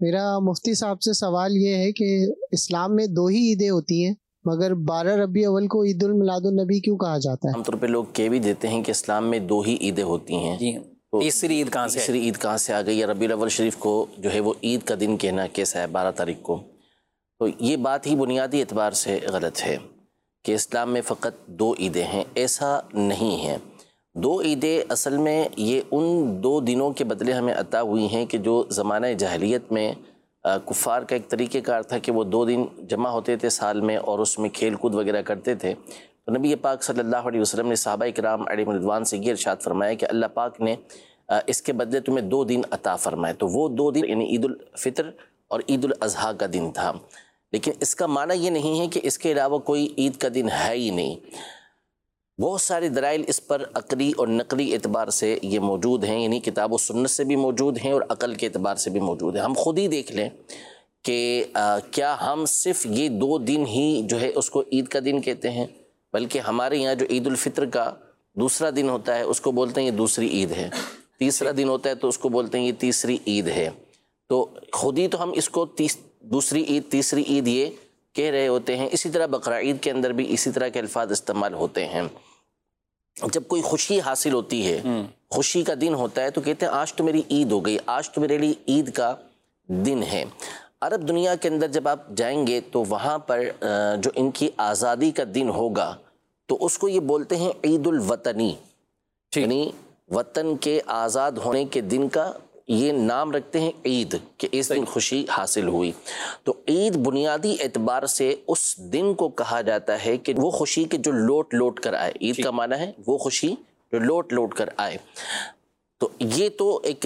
میرا مفتی صاحب سے سوال یہ ہے کہ اسلام میں 2 ہی عیدیں ہوتی ہیں، مگر 12 ربیع اول کو عید الميلاد النبی کیوں کہا جاتا ہے؟ عام طور پہ لوگ کہہ بھی دیتے ہیں کہ اسلام میں 2 ہی عیدیں ہوتی ہیں. جی تو تیسری عید کہاں سے تیسری عید کہاں سے آ گئی؟ یا ربیع الاول شریف کو جو ہے وہ عید کا دن کہنا کیسا ہے 12 تاریخ کو؟ تو یہ بات ہی بنیادی اعتبار سے غلط ہے کہ اسلام میں فقط 2 عیدیں ہیں. ایسا نہیں ہے. 2 عیدیں اصل میں یہ ان 2 دنوں کے بدلے ہمیں عطا ہوئی ہیں کہ جو زمانہ جاہلیت میں کفار کا ایک طریقہ کار تھا کہ وہ 2 دن جمع ہوتے تھے سال میں اور اس میں کھیل کود وغیرہ کرتے تھے. تو نبی پاک صلی اللہ علیہ وسلم نے صحابہ کرام علیہم رضوان سے یہ ارشاد فرمایا کہ اللہ پاک نے اس کے بدلے تمہیں 2 دن عطا فرمائے. تو وہ 2 دن یعنی عید الفطر اور عید الاضحیٰ کا دن تھا. لیکن اس کا معنی یہ نہیں ہے کہ اس کے علاوہ کوئی عید کا دن ہے ہی نہیں. بہت سارے دلائل اس پر عقلی اور نقلی اعتبار سے یہ موجود ہیں، یعنی کتاب و سنت سے بھی موجود ہیں اور عقل کے اعتبار سے بھی موجود ہیں. ہم خود ہی دیکھ لیں کہ کیا ہم صرف یہ 2 دن ہی جو ہے اس کو عید کا دن کہتے ہیں، بلکہ ہمارے یہاں جو عید الفطر کا دوسرا دن ہوتا ہے اس کو بولتے ہیں یہ دوسری عید ہے، تیسرا دن ہوتا ہے تو اس کو بولتے ہیں یہ تیسری عید ہے. تو خود ہی تو ہم اس کو دوسری عید تیسری عید یہ کہہ رہے ہوتے ہیں. اسی طرح بقرہ عید کے اندر بھی اسی طرح کے الفاظ استعمال ہوتے ہیں. جب کوئی خوشی حاصل ہوتی ہے، خوشی کا دن ہوتا ہے تو کہتے ہیں آج تو میری عید ہو گئی، آج تو میرے لیے عید کا دن ہے. عرب دنیا کے اندر جب آپ جائیں گے تو وہاں پر جو ان کی آزادی کا دن ہوگا تو اس کو یہ بولتے ہیں عید الوطنی، یعنی وطن کے آزاد ہونے کے دن کا یہ نام رکھتے ہیں عید، کہ اس دن خوشی حاصل ہوئی. تو عید بنیادی اعتبار سے اس دن کو کہا جاتا ہے کہ وہ خوشی کے جو لوٹ لوٹ کر آئے. عید کا معنی ہے وہ خوشی جو لوٹ لوٹ کر آئے. تو یہ تو ایک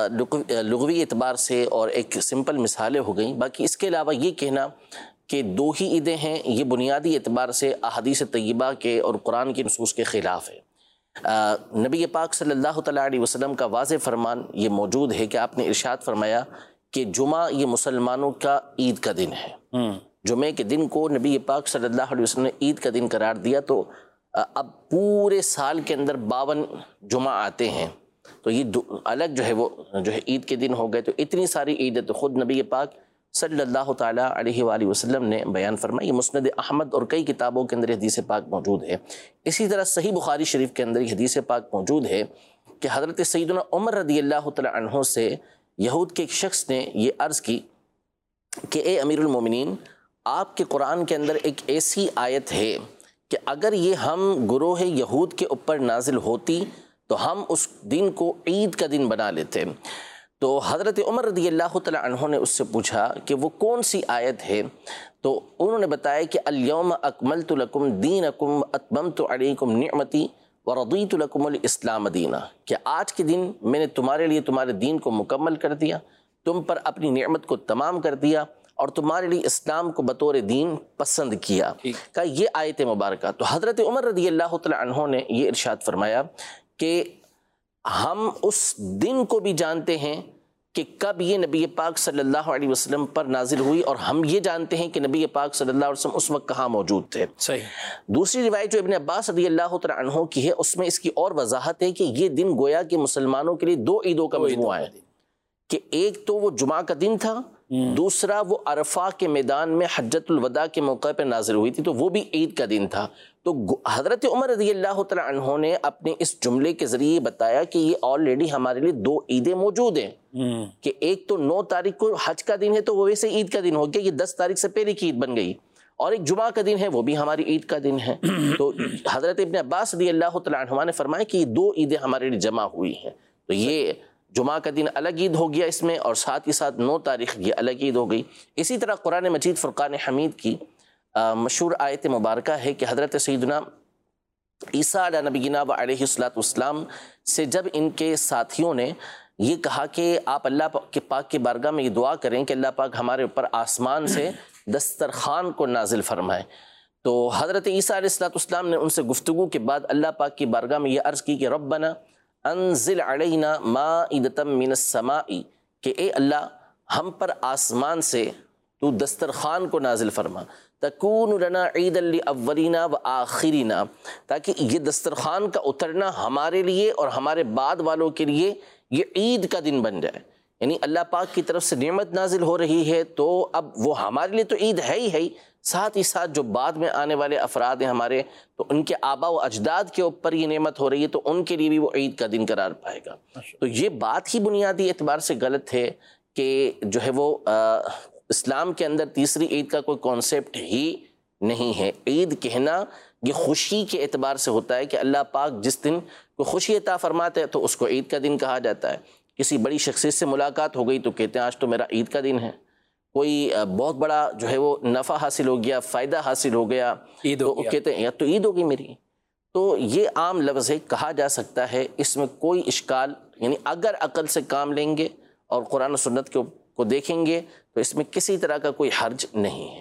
لغوی اعتبار سے اور ایک سمپل مثالیں ہو گئیں. باقی اس کے علاوہ یہ کہنا کہ 2 ہی عیدیں ہیں یہ بنیادی اعتبار سے احادیث طیبہ کے اور قرآن کی نصوص کے خلاف ہے. نبی پاک صلی اللہ تعالیٰ علیہ وسلم کا واضح فرمان یہ موجود ہے کہ آپ نے ارشاد فرمایا کہ جمعہ یہ مسلمانوں کا عید کا دن ہے. جمعے کے دن کو نبی پاک صلی اللہ علیہ وسلم نے عید کا دن قرار دیا. تو اب پورے سال کے اندر 52 جمعہ آتے ہیں تو یہ الگ جو ہے وہ جو ہے عید کے دن ہو گئے. تو اتنی ساری عیدیں تو خود نبی پاک صلی اللہ تعالیٰ علیہ وآلہ وسلم نے بیان فرمائی. یہ مسند احمد اور کئی کتابوں کے اندر حدیث پاک موجود ہے. اسی طرح صحیح بخاری شریف کے اندر حدیث پاک موجود ہے کہ حضرت سیدنا عمر رضی اللہ تعالیٰ عنہ سے یہود کے ایک شخص نے یہ عرض کی کہ اے امیر المومنین، آپ کے قرآن کے اندر ایک ایسی آیت ہے کہ اگر یہ ہم گروہ یہود کے اوپر نازل ہوتی تو ہم اس دن کو عید کا دن بنا لیتے. تو حضرت عمر رضی اللہ تعالیٰ عنہ نے اس سے پوچھا کہ وہ کون سی آیت ہے؟ تو انہوں نے بتایا کہ الیوم اکملت لکم دینکم اتممت علیکم نعمتی ورضیت لکم الاسلام دینا، کہ آج کے دن میں نے تمہارے لیے تمہارے دین کو مکمل کر دیا، تم پر اپنی نعمت کو تمام کر دیا اور تمہارے لیے اسلام کو بطور دین پسند کیا. کہ یہ آیت مبارکہ. تو حضرت عمر رضی اللہ تعالیٰ عنہ نے یہ ارشاد فرمایا کہ ہم اس دن کو بھی جانتے ہیں کہ کب یہ نبی پاک صلی اللہ علیہ وسلم پر نازل ہوئی، اور ہم یہ جانتے ہیں کہ نبی پاک صلی اللہ علیہ وسلم اس وقت کہاں موجود تھے. صحیح. دوسری روایت جو ابن عباس رضی اللہ تعالیٰ عنہ کی ہے اس میں اس کی اور وضاحت ہے کہ یہ دن گویا کہ مسلمانوں کے لیے 2 عیدوں کا مجموعہ ہے، کہ ایک تو وہ جمعہ کا دن تھا، دوسرا وہ عرفہ کے میدان میں حجۃ الوداع کے موقع پر نازل ہوئی تھی تو وہ بھی عید کا دن تھا. تو حضرت عمر رضی اللہ تعالیٰ عنہ نے اپنے اس جملے کے ذریعے بتایا کہ یہ آلریڈی ہمارے لیے 2 عیدیں موجود ہیں، کہ ایک تو 9 تاریخ کو حج کا دن ہے تو وہ ویسے عید کا دن ہو گیا، یہ 10 تاریخ سے پہلے کی عید بن گئی، اور ایک جمعہ کا دن ہے وہ بھی ہماری عید کا دن ہے. تو حضرت ابن عباس رضی اللہ تعالیٰ عنہ نے فرمایا کہ یہ 2 عیدیں ہمارے لیے جمع ہوئی ہیں. تو یہ جمعہ کا دن الگ عید ہو گیا اس میں، اور ساتھ ہی ساتھ 9 تاریخ یہ الگ عید ہو گئی. اسی طرح قرآن مجید فرقان حمید کی مشہور آیت مبارکہ ہے کہ حضرت سیدنا عیسیٰ علیہ نبینا و علیہ السلام سے جب ان کے ساتھیوں نے یہ کہا کہ آپ اللہ کے پاک کی بارگاہ میں یہ دعا کریں کہ اللہ پاک ہمارے اوپر آسمان سے دسترخوان کو نازل فرمائے، تو حضرت عیسیٰ علیہ السلام نے ان سے گفتگو کے بعد اللہ پاک کی بارگاہ میں یہ عرض کی کہ ربنا انزل علینا مائدۃ من السماء، کہ اے اللہ ہم پر آسمان سے تو دسترخوان کو نازل فرما، تکون لنا عیدا لاولینا و آخرینا، تاکہ یہ دسترخوان کا اترنا ہمارے لیے اور ہمارے بعد والوں کے لیے یہ عید کا دن بن جائے، یعنی اللہ پاک کی طرف سے نعمت نازل ہو رہی ہے تو اب وہ ہمارے لیے تو عید ہے ہی، ساتھ ہی ساتھ جو بعد میں آنے والے افراد ہیں ہمارے، تو ان کے آبا و اجداد کے اوپر یہ نعمت ہو رہی ہے تو ان کے لیے بھی وہ عید کا دن قرار پائے گا۔ تو یہ بات ہی بنیادی اعتبار سے غلط ہے کہ جو ہے وہ اسلام کے اندر تیسری عید کا کوئی کانسیپٹ ہی نہیں ہے۔ عید کہنا یہ خوشی کے اعتبار سے ہوتا ہے کہ اللہ پاک جس دن کوئی خوشی عطا فرماتے ہیں تو اس کو عید کا دن کہا جاتا ہے۔ کسی بڑی شخصیت سے ملاقات ہو گئی تو کہتے ہیں آج تو میرا عید کا دن ہے۔ کوئی بہت بڑا جو ہے وہ نفع حاصل ہو گیا، فائدہ حاصل ہو گیا تو کہتے ہیں یا تو عید ہوگی میری۔ تو یہ عام لفظ ہے، کہا جا سکتا ہے، اس میں کوئی اشکال، یعنی اگر عقل سے کام لیں گے اور قرآن و سنت کو دیکھیں گے تو اس میں کسی طرح کا کوئی حرج نہیں ہے۔